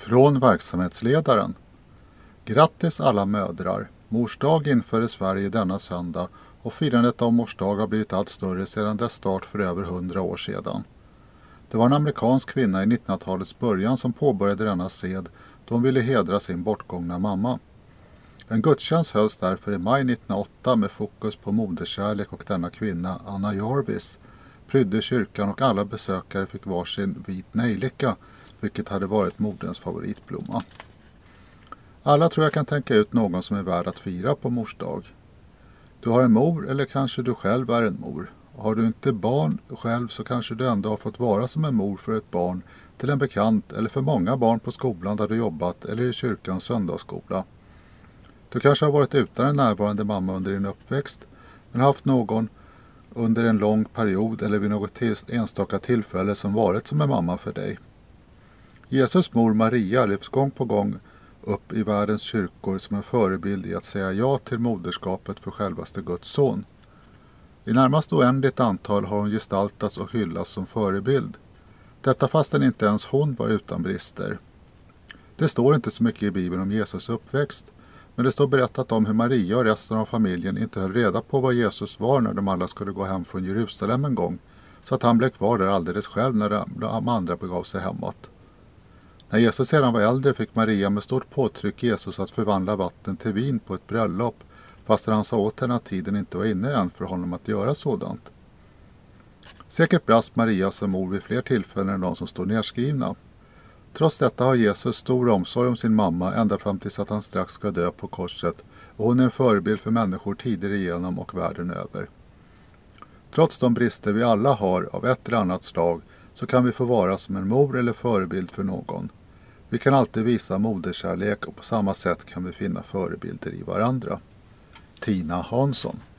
Från verksamhetsledaren. Grattis alla mödrar! Mors dag inför i Sverige denna söndag och firandet av mors dag har blivit allt större sedan dess start för över 100 år sedan. Det var en amerikansk kvinna i 1900-talets början som påbörjade denna sed då hon ville hedra sin bortgångna mamma. En gudstjänst hölls därför i maj 1908 med fokus på moderskärlek och denna kvinna, Anna Jarvis, prydde kyrkan och alla besökare fick varsin vit nejlika, vilket hade varit moderns favoritblomma. Alla tror jag kan tänka ut någon som är värd att fira på mors dag. Du har en mor eller kanske du själv är en mor. Har du inte barn själv så kanske du ändå har fått vara som en mor för ett barn till en bekant eller för många barn på skolan där du jobbat eller i kyrkans söndagsskola. Du kanske har varit utan en närvarande mamma under din uppväxt men haft någon under en lång period eller vid något enstaka tillfälle som varit som en mamma för dig. Jesus mor Maria lyfts gång på gång upp i världens kyrkor som en förebild i att säga ja till moderskapet för självaste Guds son. I närmast oändligt antal har hon gestaltats och hyllas som förebild. Detta fastän inte ens hon var utan brister. Det står inte så mycket i Bibeln om Jesus uppväxt, men det står berättat om hur Maria och resten av familjen inte höll reda på vad Jesus var när de alla skulle gå hem från Jerusalem en gång, så att han blev kvar där alldeles själv när de andra begav sig hemåt. När Jesus sedan var äldre fick Maria med stort påtryck Jesus att förvandla vatten till vin på ett bröllop, fast han sa åt henne att tiden inte var inne än för honom att göra sådant. Säkert brast Maria som mor vid fler tillfällen än de som står nedskrivna. Trots detta har Jesus stor omsorg om sin mamma ända fram tills att han strax ska dö på korset, och hon är en förebild för människor tider igenom och världen över. Trots de brister vi alla har av ett eller annat slag så kan vi få vara som en mor eller förebild för någon. Vi kan alltid visa moderskärlek och på samma sätt kan vi finna förebilder i varandra. Tina Hansson.